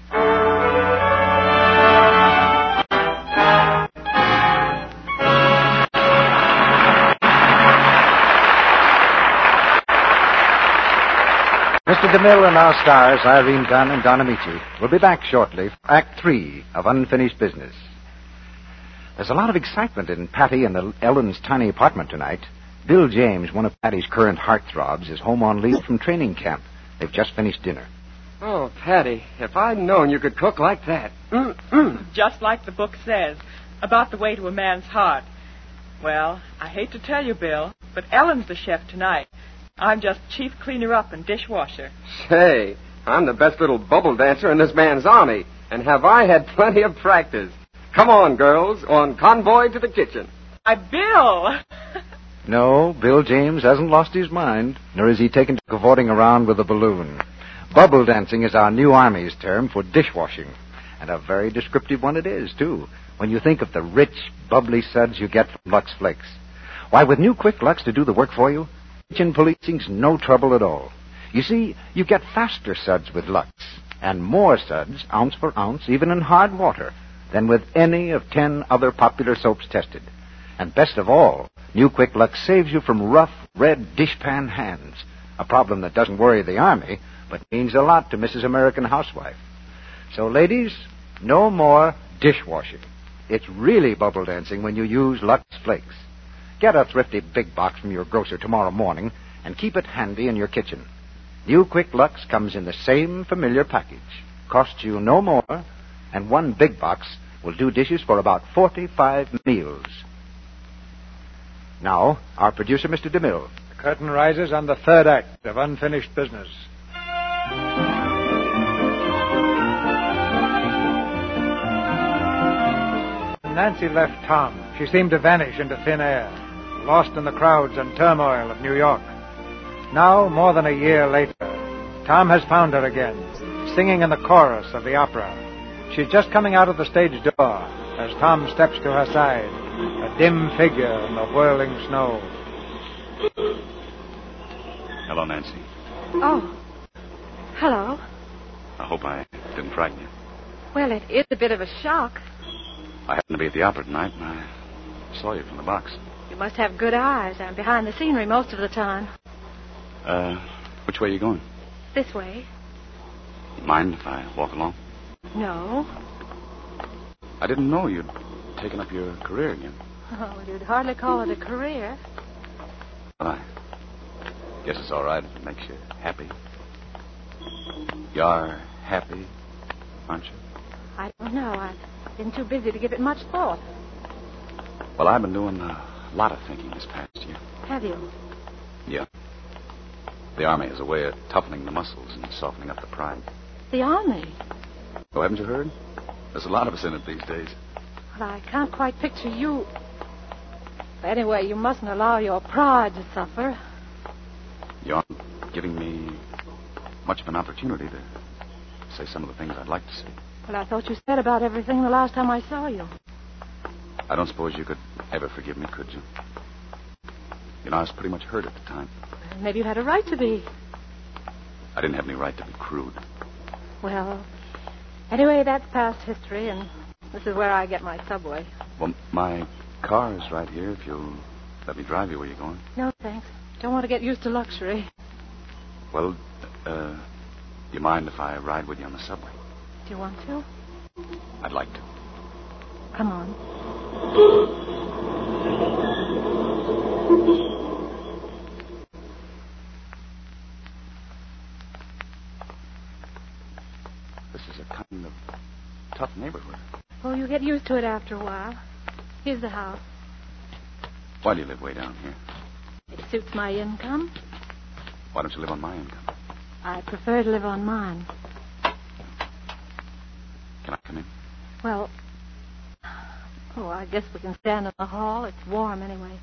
Mister DeMille and our stars, Irene Dunn and Don Amici, will be back shortly for Act Three of Unfinished Business. There's a lot of excitement in Patty and Ellen's tiny apartment tonight. Bill James, one of Patty's current heartthrobs, is home on leave from training camp. They've just finished dinner. Oh, Patty, if I'd known you could cook like that. Just like the book says, about the way to a man's heart. Well, I hate to tell you, Bill, but Ellen's the chef tonight. I'm just chief cleaner-up and dishwasher. Say, I'm the best little bubble dancer in this man's army, and have I had plenty of practice. Come on, girls, on convoy to the kitchen. Why, Bill! No, Bill James hasn't lost his mind, nor is he taken to cavorting around with a balloon. Bubble dancing is our new Army's term for dishwashing, and a very descriptive one it is, too, when you think of the rich, bubbly suds you get from Lux Flakes. Why, with new Quick Lux to do the work for you, kitchen policing's no trouble at all. You see, you get faster suds with Lux, and more suds, ounce for ounce, even in hard water, than with any of ten other popular soaps tested. And best of all, new Quick Lux saves you from rough, red dishpan hands, a problem that doesn't worry the Army, but means a lot to Missus American Housewife. So, ladies, no more dishwashing. It's really bubble dancing when you use Lux Flakes. Get a thrifty big box from your grocer tomorrow morning and keep it handy in your kitchen. New Quick Lux comes in the same familiar package. Costs you no more, and one big box will do dishes for about forty-five meals. Now, our producer, Mister DeMille. The curtain rises on the third act of Unfinished Business. When Nancy left Tom, she seemed to vanish into thin air, lost in the crowds and turmoil of New York. Now, more than a year later, Tom has found her again, singing in the chorus of the opera. She's just coming out of the stage door as Tom steps to her side. a dim figure in the whirling snow. Hello, Nancy. Oh. Hello. I hope I didn't frighten you. Well, it is a bit of a shock. I happened to be at the opera tonight, and I saw you from the box. You must have good eyes. I'm behind the scenery most of the time. Uh, which way are you going? This way. You mind if I walk along? No. I didn't know you'd taken up your career again. Oh, well, you'd hardly call it a career. Well, I guess it's all right if it makes you happy. You're happy, aren't you? I don't know. I've been too busy to give it much thought. Well, I've been doing a lot of thinking this past year. Have you? Yeah. The Army has a way of toughening the muscles and softening up the pride. The Army? Oh, haven't you heard? There's a lot of us in it these days. Well, I can't quite picture you. Anyway, you mustn't allow your pride to suffer. You aren't giving me much of an opportunity to say some of the things I'd like to say. Well, I thought you said about everything the last time I saw you. I don't suppose you could ever forgive me, could you? You know, I was pretty much hurt at the time. Well, maybe you had a right to be. I didn't have any right to be crude. Well, anyway, that's past history, and this is where I get my subway. Well, my car is right here if you'll let me drive you where you're going. No, thanks. Don't want to get used to luxury. Well, uh, do you mind if I ride with you on the subway? Do you want to? I'd like to. Come on. This is a kind of tough neighborhood. Oh, you get used to it after a while. Here's the house. Why do you live way down here? It suits my income. Why don't you live on my income? I prefer to live on mine. Can I come in? Well, oh, I guess we can stand in the hall. It's warm anyway.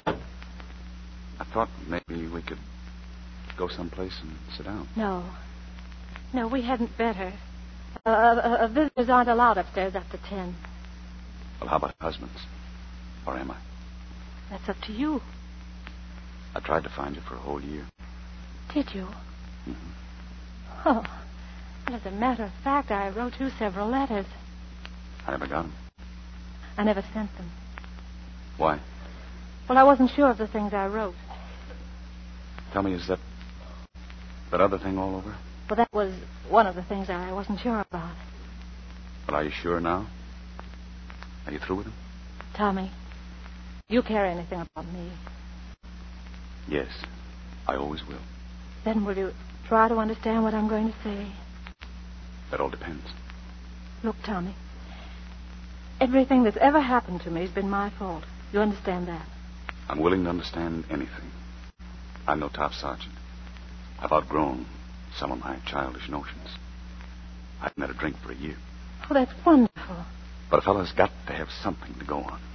I thought maybe we could go someplace and sit down. No. No, we hadn't better. Uh, uh, uh, visitors aren't allowed upstairs after ten. Well, how about husbands? Or am I? That's up to you. I tried to find you for a whole year. Did you? Mm-hmm. Oh. Well, as a matter of fact, I wrote you several letters. I never got them. I never sent them. Why? Well, I wasn't sure of the things I wrote. Tell me, is that that other thing all over? Well, that was one of the things I wasn't sure about. But are you sure now? Are you through with him? Tommy, do you care anything about me? Yes, I always will. Then will you try to understand what I'm going to say? That all depends. Look, Tommy, everything that's ever happened to me has been my fault. You understand that? I'm willing to understand anything. I'm no top sergeant. I've outgrown some of my childish notions. I haven't had a drink for a year. Oh, that's wonderful. But a fellow's got to have something to go on.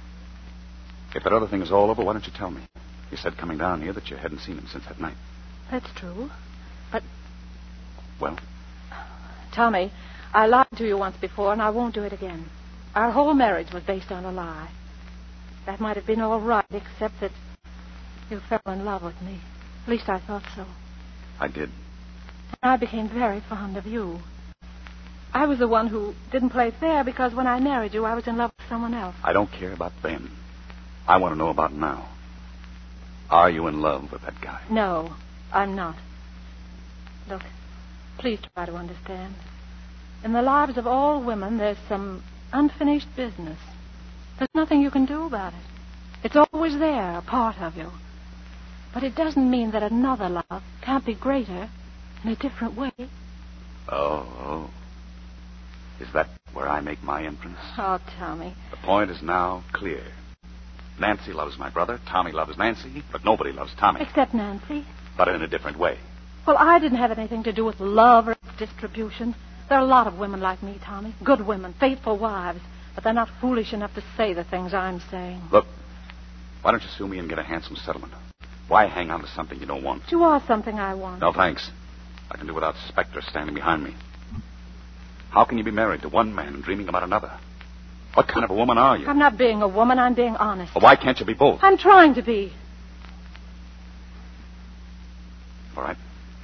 If that other thing is all over, why don't you tell me? You said coming down here that you hadn't seen him since that night. That's true. But... Well? Tommy, I lied to you once before, and I won't do it again. Our whole marriage was based on a lie. That might have been all right, except that you fell in love with me. At least I thought so. I did. And I became very fond of you. I was the one who didn't play fair because when I married you, I was in love with someone else. I don't care about then. I want to know about now. Are you in love with that guy? No, I'm not. Look, please try to understand. In the lives of all women, there's some unfinished business. There's nothing you can do about it. It's always there, a part of you. But it doesn't mean that another love can't be greater in a different way. Oh, oh. Is that where I make my entrance? Oh, Tommy. The point is now clear. Nancy loves my brother, Tommy loves Nancy, but nobody loves Tommy. Except Nancy. But in a different way. Well, I didn't have anything to do with love or distribution. There are a lot of women like me, Tommy. Good women, faithful wives. But they're not foolish enough to say the things I'm saying. Look, why don't you sue me and get a handsome settlement? Why hang on to something you don't want? You are something I want. No, thanks. I can do without Spectre standing behind me. How can you be married to one man and dreaming about another? What kind of a woman are you? I'm not being a woman. I'm being honest. Well, why can't you be both? I'm trying to be. All right.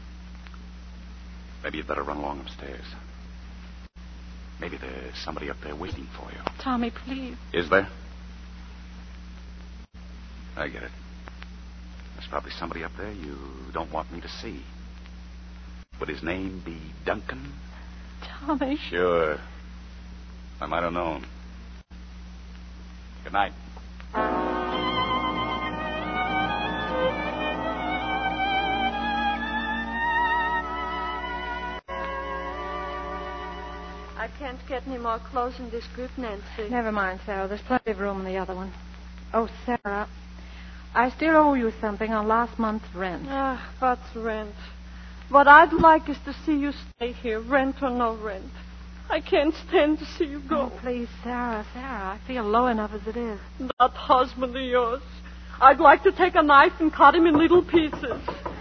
Maybe you'd better run along upstairs. Maybe there's somebody up there waiting for you. Tommy, please. Is there? I get it. There's probably somebody up there you don't want me to see. Would his name be Duncan? Tommy. Sure. I might have known. Good night. I can't get any more clothes in this group, Nancy. Never mind, Sarah. There's plenty of room in the other one. Oh, Sarah, I still owe you something on last month's rent. Ah, what's rent? What I'd like is to see you stay here, rent or no rent. I can't stand to see you go. Oh, please, Sarah, Sarah, I feel low enough as it is. That husband of yours. I'd like to take a knife and cut him in little pieces.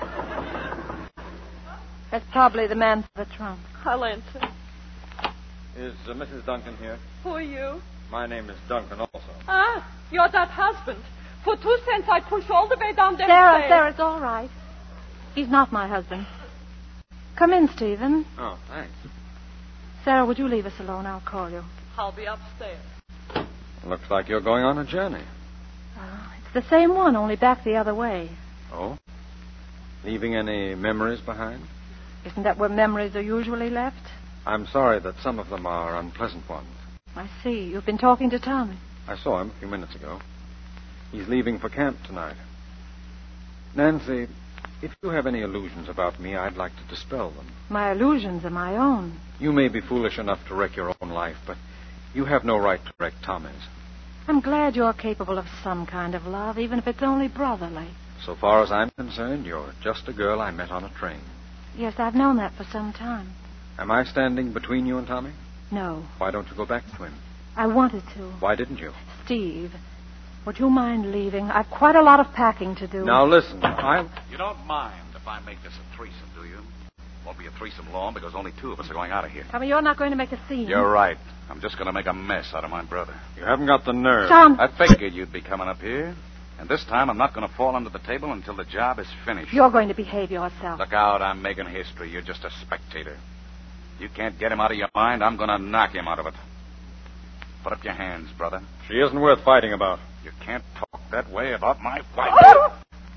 That's probably the man for the trunk. I'll answer. Is uh, Missus Duncan here? Who are you? My name is Duncan also. Ah, you're that husband. For two cents, I'd push all the way down there. Sarah, Sarah, it's all right. He's not my husband. Come in, Stephen. Oh, thanks. Sarah, would you leave us alone? I'll call you. I'll be upstairs. Looks like you're going on a journey. Uh, it's the same one, only back the other way. Oh? Leaving any memories behind? Isn't that where memories are usually left? I'm sorry that some of them are unpleasant ones. I see. You've been talking to Tommy. I saw him a few minutes ago. He's leaving for camp tonight. Nancy, if you have any illusions about me, I'd like to dispel them. My illusions are my own. You may be foolish enough to wreck your own life, but you have no right to wreck Tommy's. I'm glad you're capable of some kind of love, even if it's only brotherly. So far as I'm concerned, you're just a girl I met on a train. Yes, I've known that for some time. Am I standing between you and Tommy? No. Why don't you go back to him? I wanted to. Why didn't you? Steve, would you mind leaving? I've quite a lot of packing to do. Now, listen, I... You don't mind if I make this a threesome, do you? Won't be a threesome long because only two of us are going out of here. Tommy, you're not going to make a scene. You're right. I'm just going to make a mess out of my brother. You haven't got the nerve. Tom! I figured you'd be coming up here. And this time I'm not going to fall under the table until the job is finished. You're going to behave yourself. Look out, I'm making history. You're just a spectator. You can't get him out of your mind. I'm going to knock him out of it. Put up your hands, brother. She isn't worth fighting about. You can't talk that way about my wife.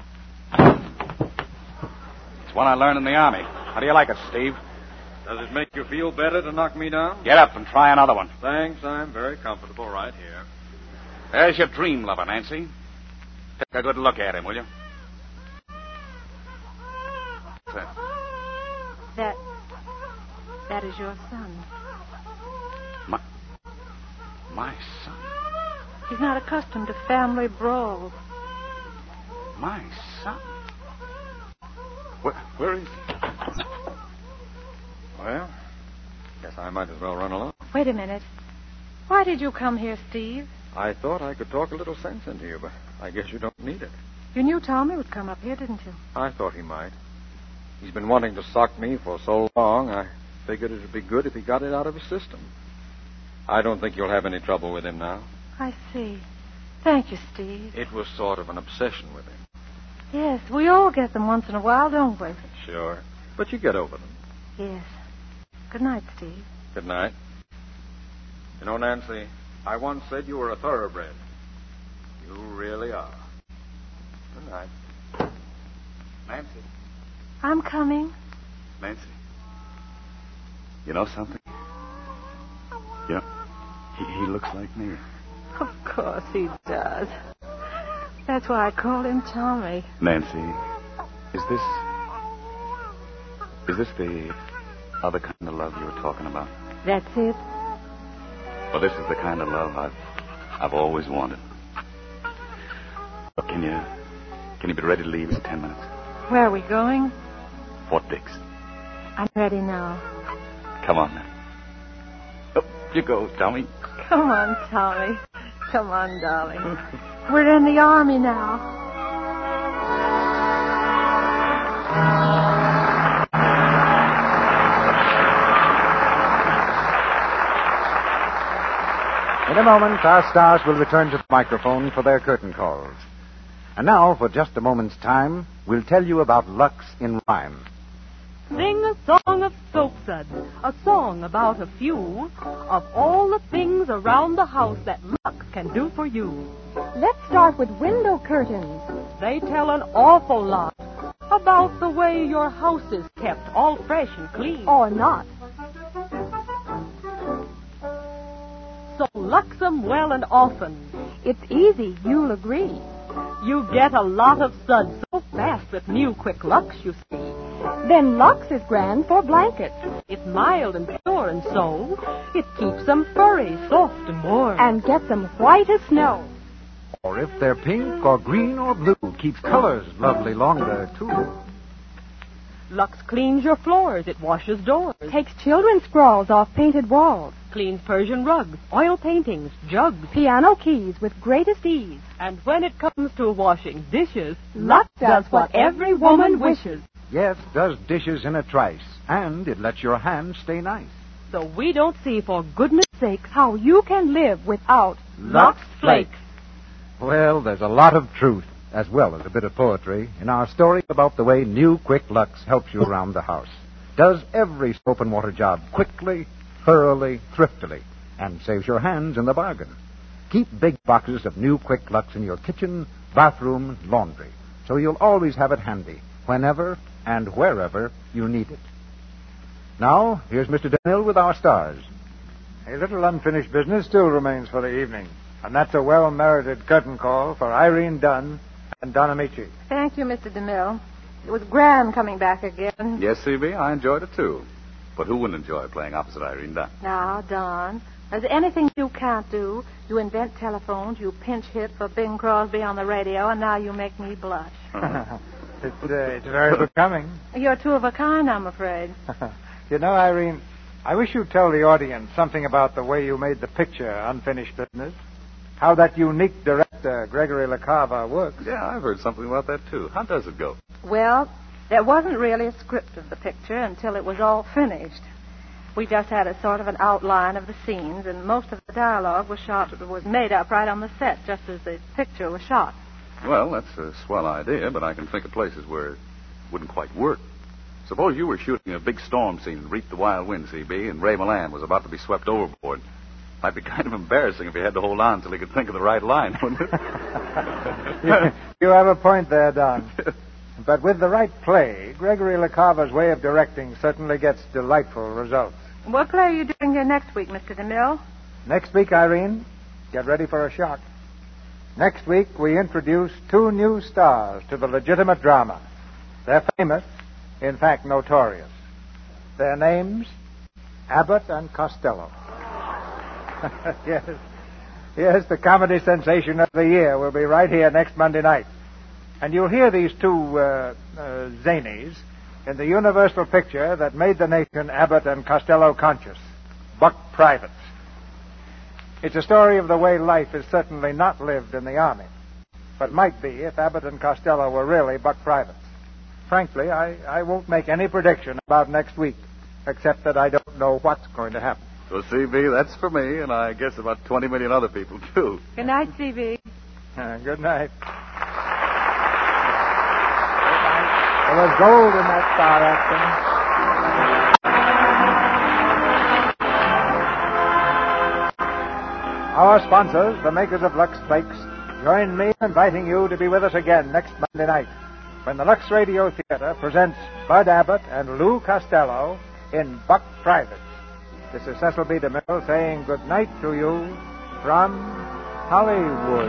It's one I learned in the Army. How do you like it, Steve? Does it make you feel better to knock me down? Get up and try another one. Thanks. I'm very comfortable right here. There's your dream lover, Nancy. Take a good look at him, will you? What's that? That... That is your son. My... My son? He's not accustomed to family brawls. My son? Where, where is he? Well, guess I might as well run along. Wait a minute. Why did you come here, Steve? I thought I could talk a little sense into you, but I guess you don't need it. You knew Tommy would come up here, didn't you? I thought he might. He's been wanting to sock me for so long, I figured it would be good if he got it out of his system. I don't think you'll have any trouble with him now. I see. Thank you, Steve. It was sort of an obsession with him. Yes, we all get them once in a while, don't we? Sure. But you get over them. Yes. Good night, Steve. Good night. You know, Nancy, I once said you were a thoroughbred. You really are. Good night. Nancy. I'm coming. Nancy. You know something? You know, he, he looks like me. Of course he does. That's why I call him Tommy. Nancy, is this... Is this the other kind of love you were talking about? That's it. Well, this is the kind of love I've, I've always wanted. Well, can you... Can you be ready to leave in ten minutes? Where are we going? Fort Dix. I'm ready now. Come on, now. Up you go, Tommy. Come on, Tommy. Come on, darling. We're in the Army now. In a moment, our stars will return to the microphone for their curtain calls. And now, for just a moment's time, we'll tell you about Lux in Rhyme. Sing a song of soapsuds, a song about a few of all the things around the house that Lux can do for you. Let's start with window curtains. They tell an awful lot about the way your house is kept all fresh and clean. Or not. So Lux 'em well and often. It's easy, you'll agree. You get a lot of suds so fast with new Quick Lux, you see. Then Lux is grand for blankets. It's mild and pure, and so it keeps them furry, soft, and warm. And gets them white as snow. Or if they're pink or green or blue, keeps colors lovely longer, too. Lux cleans your floors. It washes doors. Takes children's scrawls off painted walls. Cleans Persian rugs, oil paintings, jugs. Piano keys with greatest ease. And when it comes to washing dishes, Lux does what every woman wishes. Yes, does dishes in a trice. And it lets your hands stay nice. So we don't see, for goodness sake, how you can live without Lux Flakes. Well, there's a lot of truth, as well as a bit of poetry, in our story about the way new Quick Lux helps you around the house. Does every soap and water job quickly, thoroughly, thriftily, and saves your hands in the bargain. Keep big boxes of new Quick Lux in your kitchen, bathroom, laundry, so you'll always have it handy, whenever and wherever you need it. Now, here's Mister DeMille with our stars. A little unfinished business still remains for the evening, and that's a well-merited curtain call for Irene Dunn and Don Amici. Thank you, Mister DeMille. It was grand coming back again. Yes, C B, I enjoyed it, too. But who wouldn't enjoy playing opposite Irene Dunn? Now, Don, there's anything you can't do. You invent telephones, you pinch hit for Bing Crosby on the radio, and now you make me blush. it's, uh, it's very becoming. You're two of a kind, I'm afraid. You know, Irene, I wish you'd tell the audience something about the way you made the picture Unfinished Business. How that unique director, Gregory LaCava, works. Yeah, I've heard something about that, too. How does it go? Well, there wasn't really a script of the picture until it was all finished. We just had a sort of an outline of the scenes, and most of the dialogue was shot, was made up right on the set, just as the picture was shot. Well, that's a swell idea, but I can think of places where it wouldn't quite work. Suppose you were shooting a big storm scene in Reap the Wild Wind, C B, and Ray Milland was about to be swept overboard. Might be kind of embarrassing if he had to hold on till he could think of the right line, wouldn't it? you, you have a point there, Don. But with the right play, Gregory LaCava's way of directing certainly gets delightful results. What play are you doing here next week, Mister DeMille? Next week, Irene, get ready for a shock. Next week, we introduce two new stars to the legitimate drama. They're famous, in fact, notorious. Their names, Abbott and Costello. yes, yes, the comedy sensation of the year will be right here next Monday night. And you'll hear these two uh, uh, zanies in the universal picture that made the nation Abbott and Costello conscious, Buck Privates. It's a story of the way life is certainly not lived in the Army, but might be if Abbott and Costello were really Buck Privates. Frankly, I, I won't make any prediction about next week, except that I don't know what's going to happen. So, C B, that's for me, and I guess about twenty million other people, too. Good night, C B. Uh, good night. There was gold in that star acting. Our sponsors, the makers of Lux Flakes, join me in inviting you to be with us again next Monday night when the Lux Radio Theater presents Bud Abbott and Lou Costello in Buck Privates. This is Cecil B. DeMille saying good night to you from Hollywood.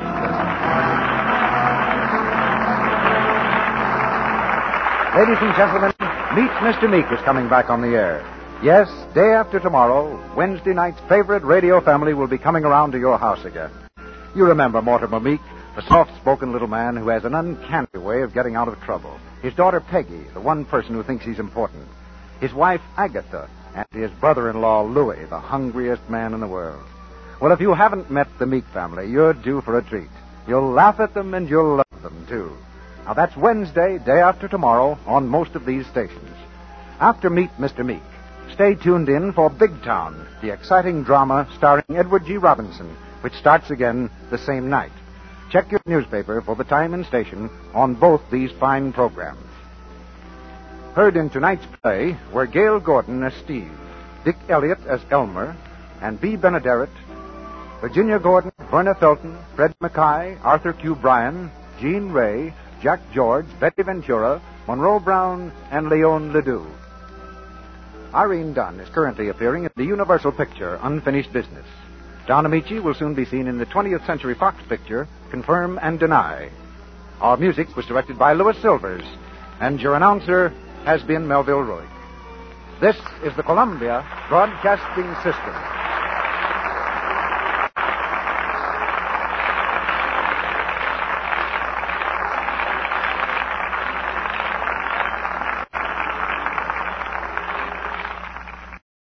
Ladies and gentlemen, Meet Mister Meek is coming back on the air. Yes, day after tomorrow, Wednesday night's favorite radio family will be coming around to your house again. You remember Mortimer Meek, the soft-spoken little man who has an uncanny way of getting out of trouble. His daughter Peggy, the one person who thinks he's important. His wife Agatha, and his brother-in-law Louis, the hungriest man in the world. Well, if you haven't met the Meek family, you're due for a treat. You'll laugh at them and you'll love them, too. Now, that's Wednesday, day after tomorrow, on most of these stations. After Meet Mister Meek, stay tuned in for Big Town, the exciting drama starring Edward G. Robinson, which starts again the same night. Check your newspaper for the time and station on both these fine programs. Heard in tonight's play were Gail Gordon as Steve, Dick Elliott as Elmer, and B. Benaderet, Virginia Gordon, Verna Felton, Fred Mackay, Arthur Q. Bryan, Jean Ray, Jack George, Betty Ventura, Monroe Brown, and Leon Ledoux. Irene Dunn is currently appearing in the Universal picture Unfinished Business. Don Amici will soon be seen in the twentieth Century Fox picture Confirm and Deny. Our music was directed by Louis Silvers, and your announcer has been Melville Ruick. This is the Columbia Broadcasting System.